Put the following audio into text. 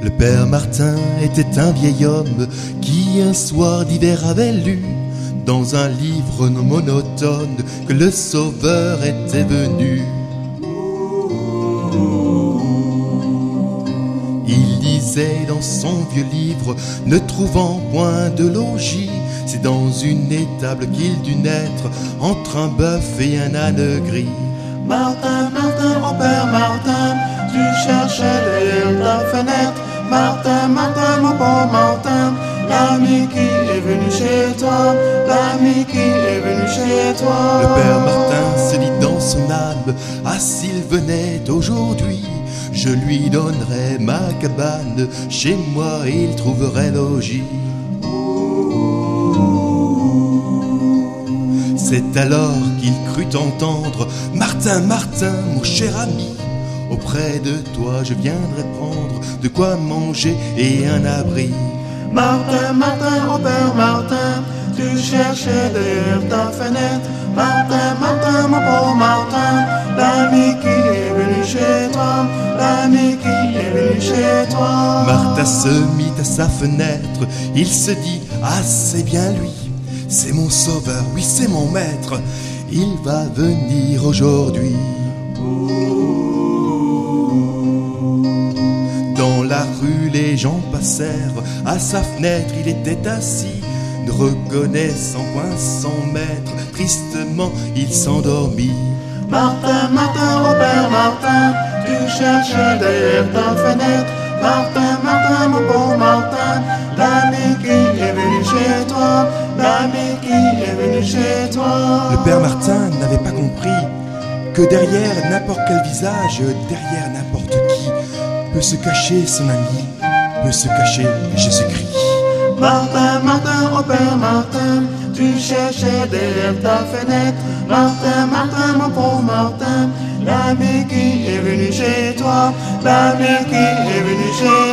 Le père Martin était un vieil homme qui un soir d'hiver avait lu dans un livre non monotone que le Sauveur était venu. Il lisait dans son vieux livre, ne trouvant point de logis, c'est dans une étable qu'il dut naître entre un bœuf et un âne gris. Martin, Martin, oh père Martin, tu cherchais derrière ta fenêtre. Martin, Martin, mon bon Martin, l'ami qui est venu chez toi, l'ami qui est venu chez toi. Le père Martin se dit dans son âme, ah s'il venait aujourd'hui, je lui donnerais ma cabane, chez moi il trouverait logis. C'est alors qu'il crut entendre, Martin, Martin, mon cher ami, auprès de toi je viendrai prendre de quoi manger et un abri. Martin, Martin, oh père Martin, tu cherchais derrière ta fenêtre. Martin, Martin, mon pauvre Martin, l'ami qui est venu chez toi, l'ami qui est venu chez toi. Martin se mit à sa fenêtre, il se dit, ah c'est bien lui, c'est mon sauveur, oui c'est mon maître, il va venir aujourd'hui. Dans la rue les gens passèrent, à sa fenêtre il était assis, ne reconnaissant point son maître, tristement il s'endormit. Martin, Martin, oh père Martin, tu cherchais derrière ta fenêtre. Martin, Martin, mon bon Martin, l'ami qui est venu chez toi, l'ami qui est venu chez toi. Le père Martin n'avait pas compris que derrière n'importe quel visage, derrière n'importe qui, peut se cacher son ami, peut se cacher Jésus-Christ. Martin, Martin, oh père Martin, tu cherchais derrière ta fenêtre. Martin, Martin, mon pauvre Martin, l'ami qui est venu chez toi, l'ami qui est venu chez toi.